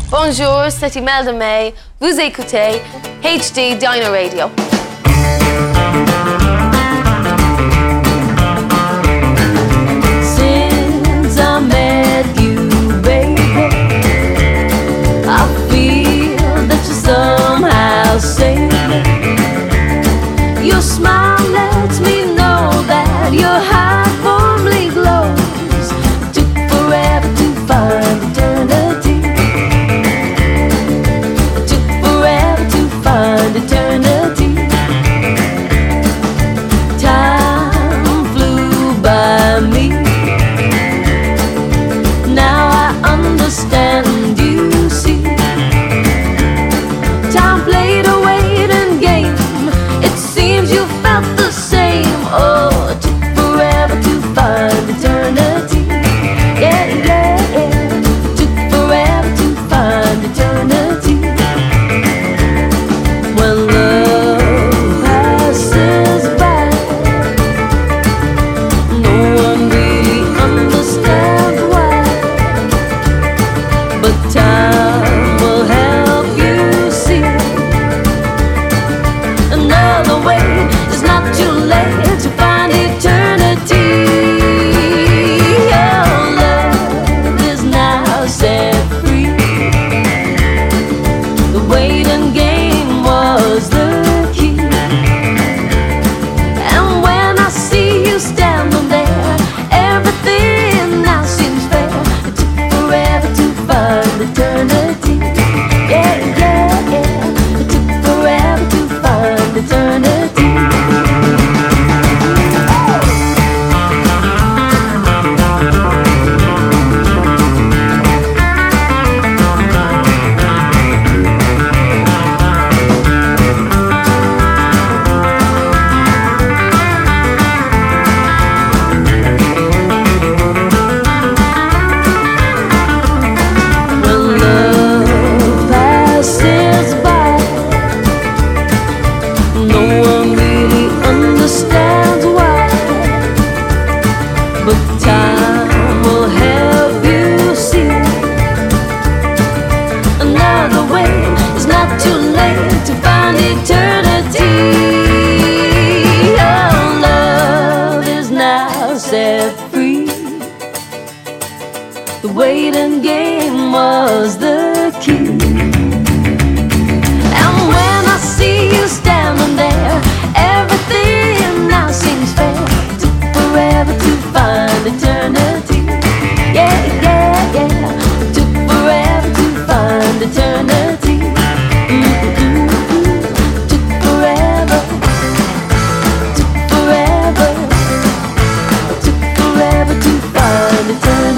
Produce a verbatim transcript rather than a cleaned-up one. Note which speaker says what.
Speaker 1: Bonjour, c'est Imelda May. Vous écoutez H D Dino Radio.
Speaker 2: Since I met you, baby, I feel that you somehow saved me. Your smile lets me know that your heart warmly glows. It took forever to find eternity. It took forever to find eternity. Time flew by me. Now I understand, you see. Time played a waiting game. It seems you felt the same. Oh, it took forever to find eternity. Yeah, yeah, yeah. It took forever to find eternity. When love passes by, no one really understands why. But time will help you see. Another way is not too late to find eternity. Oh, love is now set free. The waiting game was the key. And when I see you standing there, everything now seems fair. It took forever to find eternity. Yeah, yeah, yeah. It took forever to find eternity. When love passes by, no one really understands why. But time will help you see. Another way is not too late to find eternity. Oh, love is now set free. The waiting game was the key. And when I see you standing there, everything now seems fair. It took forever to find eternity. Yeah, yeah, yeah. It took forever to find eternity. Mm-mm-mm. It took forever. It took forever. It took forever to find eternity.